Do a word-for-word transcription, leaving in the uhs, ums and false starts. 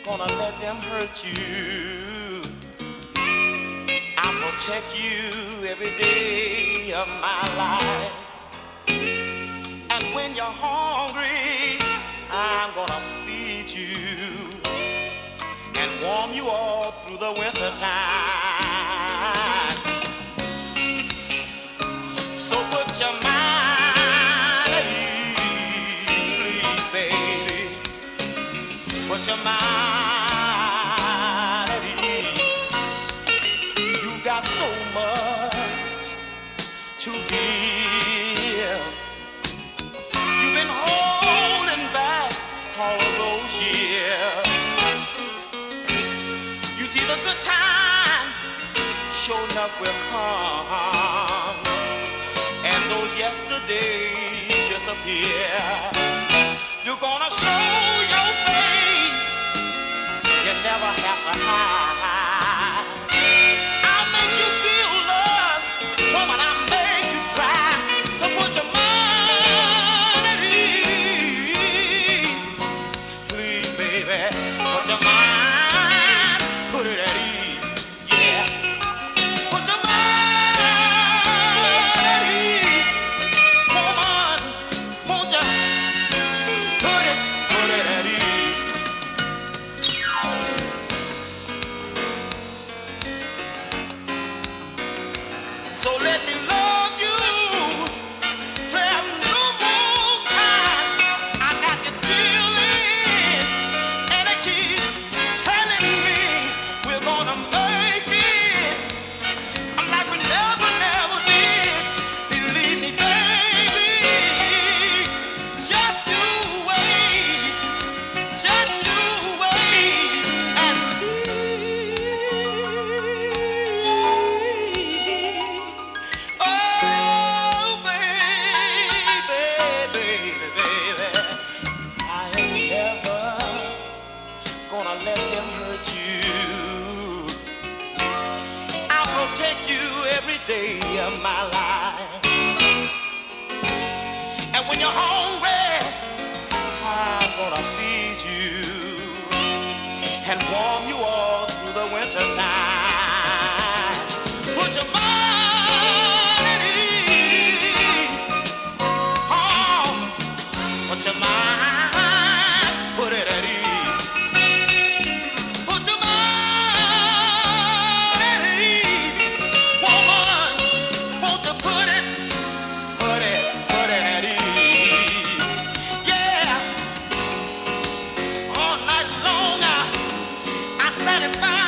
gonna let them hurt you. I'll protect you every day of my life. And when you're hungry, I'm gonna feed you and warm you all through the winter time. So put your mind at ease, please, baby. Put your mind at ease. You got so much to give. You've been holding back all of those years. You see, the good times sure enough will come, and those yesterdays disappear. You're gonna show your face, you never have to hide. I'll make you feel love, woman, I'll make you try. So put your mind at ease, please, baby. Put your mind, put it at ease, yeah. Put your mind at ease, woman, won't you? Put it, put it at ease. So let me love you twelve no more time. I got this feeling, and it keeps telling me we're gonna make it. I'm like we never, never did. Believe me, baby. Just you wait, just you wait and see. Oh, baby, baby, baby, I ain't never gonna let them hurt you. I'll protect you every day of my life. And when you're hungry, I'm gonna feed you and warm you all through the winter time. Put your mind at ease. Oh, put your mind, put it at ease. Put your mind at ease. Woman, won't you put it, put it, put it at ease. Yeah, all night long I, I satisfy